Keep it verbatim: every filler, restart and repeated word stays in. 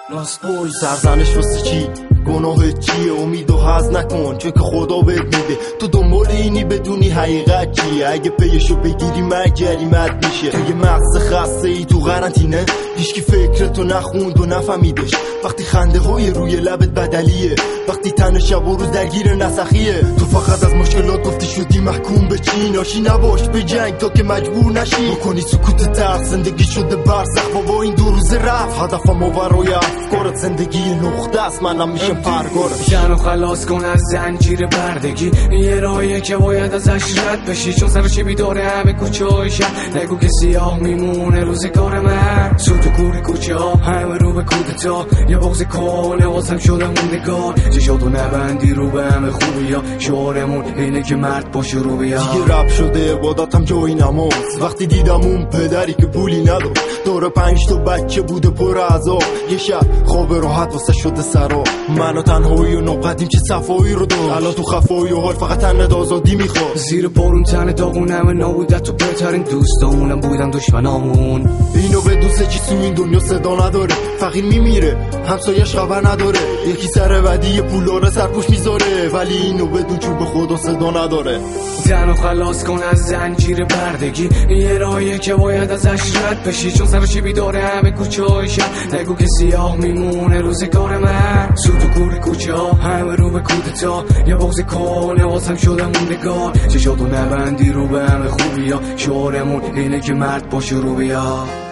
راست بوی سرزنش واسه چی؟ گناه چیه؟ امید و حظ نکن چون که خدا بهت میده. تو دنبال اینی بدونی حقیقت چیه. اگه پیشو بگیری مرگ جریمت میشه. تو یه مغز خسته ای تو قرنطینه، هیچکی فکرتو نخوند و نفهمیدش. وقتی خنده های روی لبت بدلیه، وقتی تن شب و روز درگیر نسخیه. تو فقط از مشکلات گفتی شدی محکوم به چی. ناشی نباش به جنگ تا که مجبور نشی. بکنی سکوت تلخ، زندگی شده برزخ. بابا این دو روز رفت هدفم و برای افکارت. زندگی نقطه است، منم میشم پرگارت. جنو خلاص کن از زنجیر بردگی، یه راهیه که باید ازش رد بشی. چون سرش بیداره همه کوچه های شهر. نگو که سیاه میمونه روزگار من. سوت و کور کوچه ها همه رو به کودتا. یه بغض کانه واسم شده موندگار. چشاتو نبندی رو به همه خوبی ها. شعارمون اینه که مرد باشه رو بیا. دیگه رب شده عبادتم جای نماز. وقتی دیدم اون پدری که پولی نداد، دور پنج تا بچه بوده پر عذاب. یه شب خواب راحت واسه شده سرا. من و تنهایی و نقدیم چه صفایی رو داشت. الان تو خفایی و حال فقط تنت آزادی میخواد. زیر بارون تن داغونم نابودت تو بهترین دوستامونم بودن دشمنامون. اینو به دوست چی تو این دنیا صدا نداره. فقیر میمیره همسایش خبر نداره. یکی سر ودی پولاره سرپوش میذاره، ولی اینو بدون چوب خدا صدا نداره. زنو خلاص کن از زنجیر بردگی، یه راهیه که باید ازش رد بشی. چون سرش بیداره همه کوچه های شهر. نگو که سیاه میمونه روزگار من. سوت و کور کوچه ها همه رو به کودتا. یه بغض کانه واسم شده موندگار. چشاتو نبندی رو به همه خوبی ها. شعارمون اینه که مرد باشه رو بیا.